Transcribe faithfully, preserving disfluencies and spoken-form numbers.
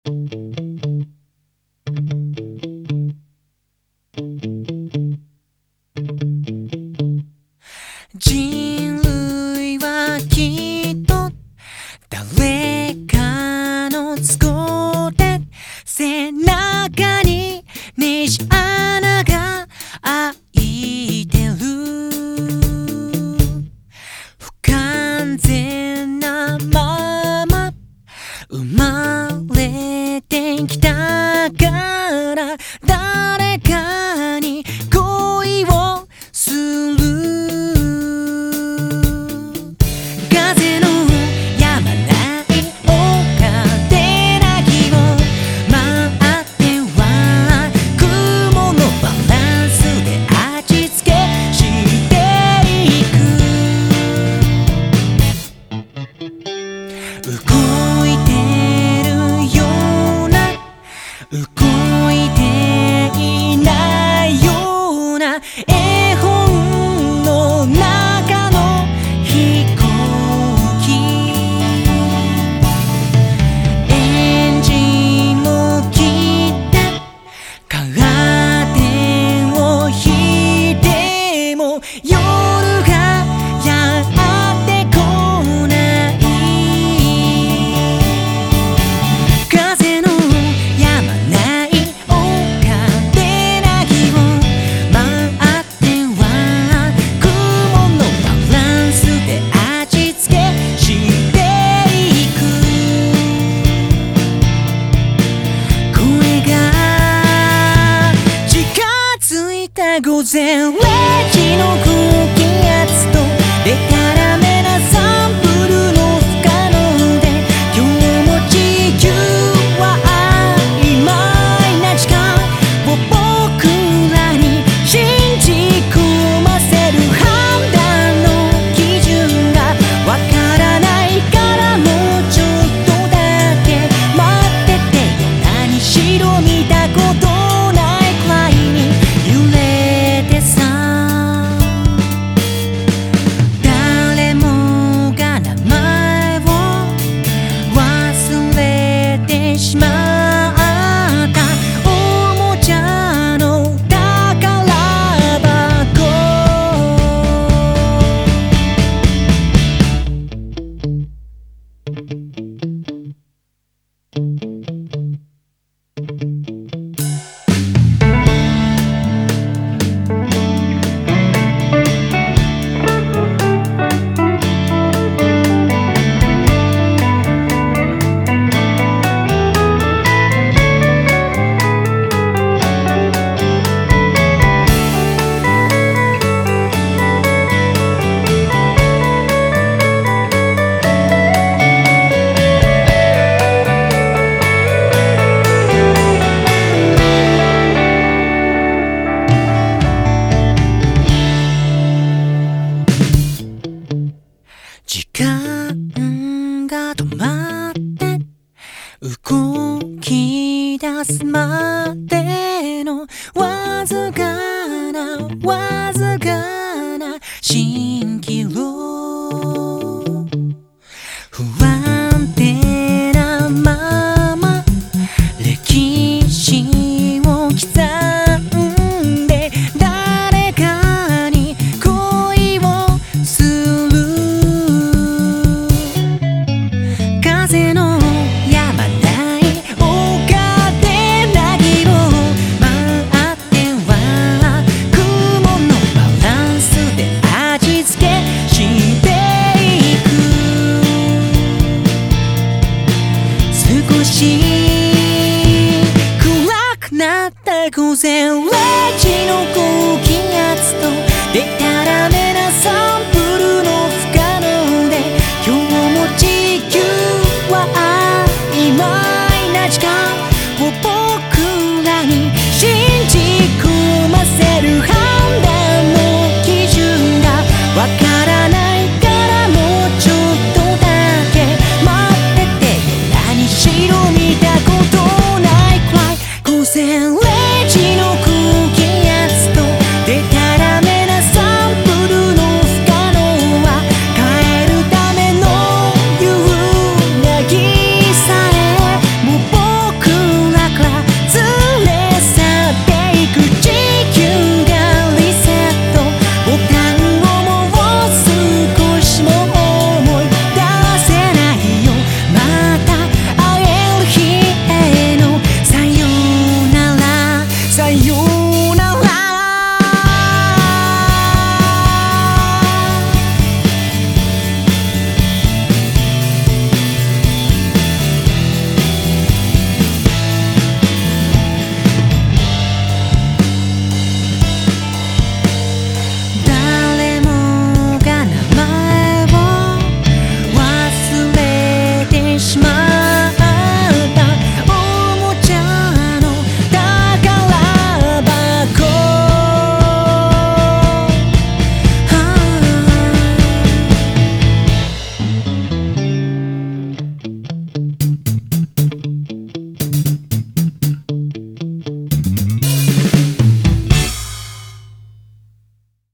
人類はきっと誰かの都合で背中にねじ穴が開いてる。不完全なまま生まれてきたから誰かに恋をする。風のやまない丘で凪を待っては雲のバランスで味付けしていく。動いてるような動いていないような絵本の中の飛行機。エンジンも切ってカーテンを引いても夜がやってこない。風のやまない丘で凪を待っては雲のバランスで味付けしていく。声が近づいた午前れいじの空気圧とデタラメなサンプルの不可能で今日も地球は曖昧な時間を僕らに信じ込ませる。判断の基準がわからないからもうちょっとだけ待っててよ。何しろ見たことないくらいに揺れてさ。誰もが名前を忘れてしまったおもちゃの宝箱。時間が止まって動き出すまでのわずかなわずかな蜃気楼。不安定なまま歴史を刻んで誰かに恋をする。風のやまない丘で凪を待っては雲のバランスで味付けしていく。少し暗くなった午前れいじの空気圧とデタラメなサンプル